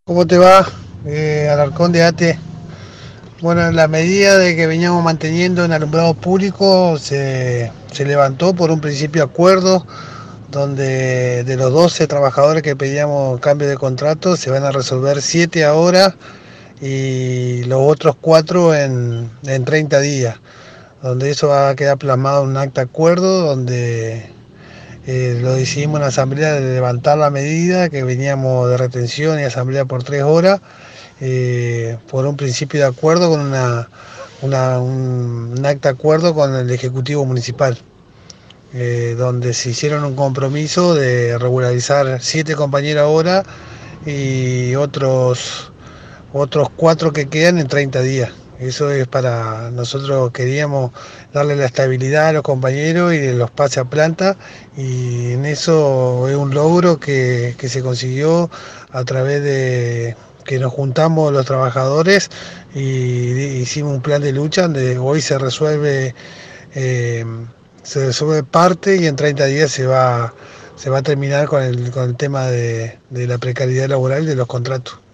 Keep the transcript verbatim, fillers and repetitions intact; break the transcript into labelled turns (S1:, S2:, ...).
S1: ¿Cómo te va, eh, Alarcón de ATE? Bueno, en la medida de que veníamos manteniendo en alumbrado público, se, se levantó por un principio acuerdo donde de los doce trabajadores que pedíamos cambio de contrato, se van a resolver siete ahora y los otros cuatro en, en treinta días, donde eso va a quedar plasmado en un acta de acuerdo, donde eh, lo decidimos en la asamblea de levantar la medida, que veníamos de retención y asamblea por tres horas, eh, por un principio de acuerdo con una, una un, un, acta de acuerdo con el Ejecutivo Municipal, eh, donde se hicieron un compromiso de regularizar siete compañeros ahora y otros otros cuatro que quedan en treinta días. Eso es para nosotros, queríamos darle la estabilidad a los compañeros y los pase a planta, y en eso es un logro que, que se consiguió a través de que nos juntamos los trabajadores y hicimos un plan de lucha donde hoy se resuelve eh, se resuelve parte y en treinta días se va se va a terminar con el, con el tema de, de la precariedad laboral y de los contratos.